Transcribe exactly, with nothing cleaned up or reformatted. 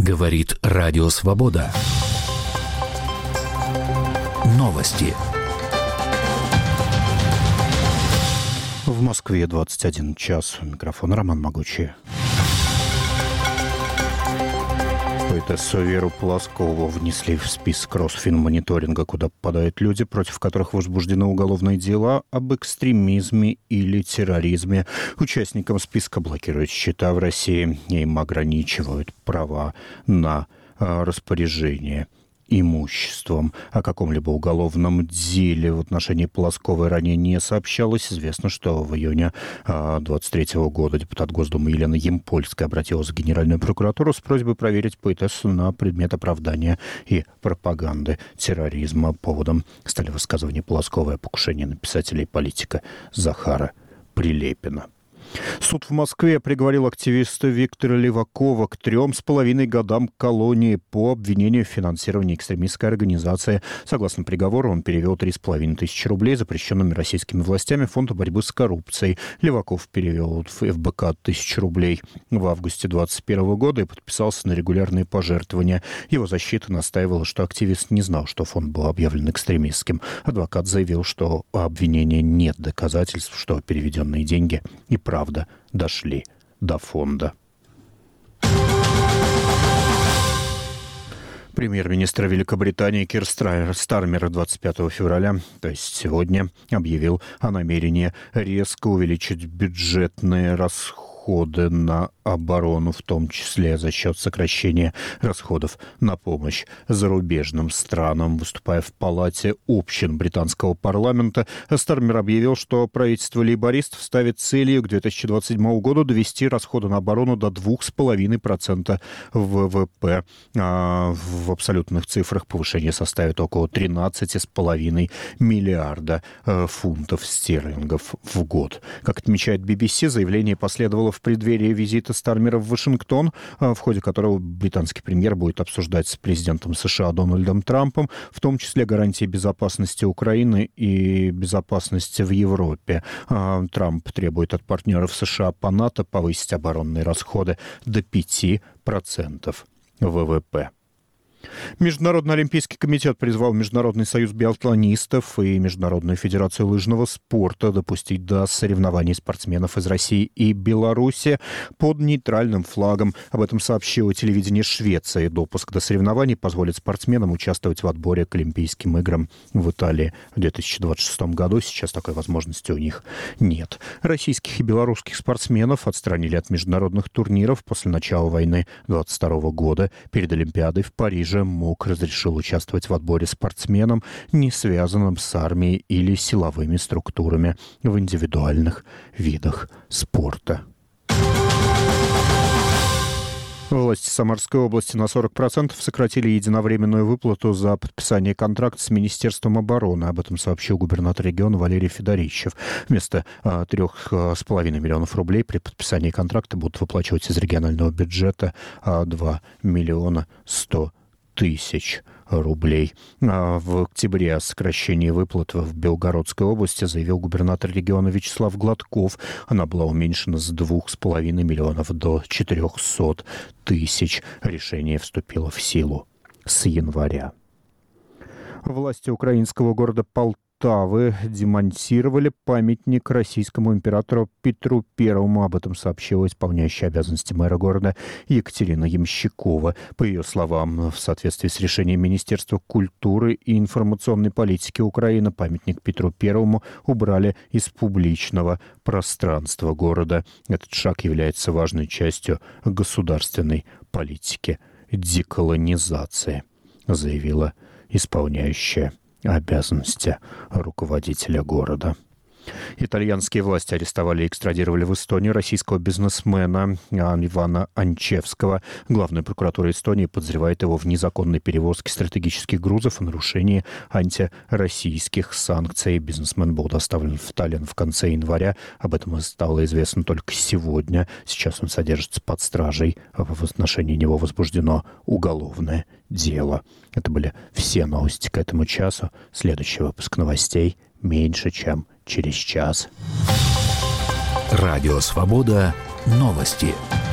Говорит Радио Свобода. Новости. В Москве двадцать один час. Микрофон Роман Могучий. Поэтессу Веру Полоскову внесли в список Росфинмониторинга, куда попадают люди, против которых возбуждены уголовные дела об экстремизме или терроризме. Участникам списка блокируют счета в России, им ограничивают права на э, распоряжение имуществом. О каком-либо уголовном деле в отношении Полосковой ранее не сообщалось. Известно, что в июне двадцать третьего года депутат Госдумы Елена Ямпольская обратилась в Генеральную прокуратуру с просьбой проверить поэтессу на предмет оправдания и пропаганды терроризма. Поводом стали высказывания Полосковой о покушении на писателя и политика Захара Прилепина. Суд в Москве приговорил активиста Виктора Левакова к трем с половиной годам колонии по обвинению в финансировании экстремистской организации. Согласно приговору, он перевел три с половиной тысячи рублей, запрещенными российскими властями, в фонд борьбы с коррупцией. Леваков перевел в эф бэ ка тысячу рублей в августе двадцать первого года и подписался на регулярные пожертвования. Его защита настаивала, что активист не знал, что фонд был объявлен экстремистским. Адвокат заявил, что у обвинения нет доказательств, что переведенные деньги и правда правда дошли до фонда. Премьер-министр Великобритании Кир Стармер двадцать пятого февраля, то есть сегодня, объявил о намерении резко увеличить бюджетные расходы на оборону, в том числе за счет сокращения расходов на помощь зарубежным странам. Выступая в Палате общин британского парламента, Стармер объявил, что правительство лейбористов ставит целью к две тысячи двадцать седьмому году довести расходы на оборону до два с половиной процента вэ вэ пэ. А в абсолютных цифрах повышение составит около тринадцать с половиной миллиарда фунтов стерлингов в год. Как отмечает би би си, заявление последовало в преддверии визита Стармера в Вашингтон, в ходе которого британский премьер будет обсуждать с президентом США Дональдом Трампом, в том числе гарантии безопасности Украины и безопасности в Европе. Трамп требует от партнеров США по НАТО повысить оборонные расходы до пяти процентов вэ вэ пэ. Международный олимпийский комитет призвал Международный союз биатлонистов и Международную федерацию лыжного спорта допустить до соревнований спортсменов из России и Беларуси под нейтральным флагом. Об этом сообщило телевидение Швеции. Допуск до соревнований позволит спортсменам участвовать в отборе к Олимпийским играм в Италии в две тысячи двадцать шестом году. Сейчас такой возможности у них нет. Российских и белорусских спортсменов отстранили от международных турниров после начала войны двадцать второго года. Перед Олимпиадой в Париже МОК разрешил участвовать в отборе спортсменам, не связанным с армией или силовыми структурами в индивидуальных видах спорта. Власти Самарской области на сорок процентов сократили единовременную выплату за подписание контракта с Министерством обороны. Об этом сообщил губернатор региона Валерий Федорищев. Вместо трех с половиной миллионов рублей при подписании контракта будут выплачивать из регионального бюджета два миллиона сто тысяч рублей. В октябре о сокращении выплат в Белгородской области заявил губернатор региона Вячеслав Гладков. Она была уменьшена с двух с половиной миллионов до четырехсот тысяч. Решение вступило в силу с января. Власти украинского города Полтавы демонтировали памятник российскому императору Петру Первому. Об этом сообщила исполняющая обязанности мэра города Екатерина Ямщикова. По ее словам, в соответствии с решением Министерства культуры и информационной политики Украины, памятник Петру Первому убрали из публичного пространства города. Этот шаг является важной частью государственной политики деколонизации, заявила исполняющая обязанности руководителя города. Итальянские власти арестовали и экстрадировали в Эстонию российского бизнесмена Ивана Анчевского. Главная прокуратура Эстонии подозревает его в незаконной перевозке стратегических грузов и нарушении антироссийских санкций. Бизнесмен был доставлен в Таллин в конце января. Об этом стало известно только сегодня. Сейчас он содержится под стражей. В отношении него возбуждено уголовное дело. Это были все новости к этому часу. Следующий выпуск новостей меньше, чем через час. Радио Свобода. Новости.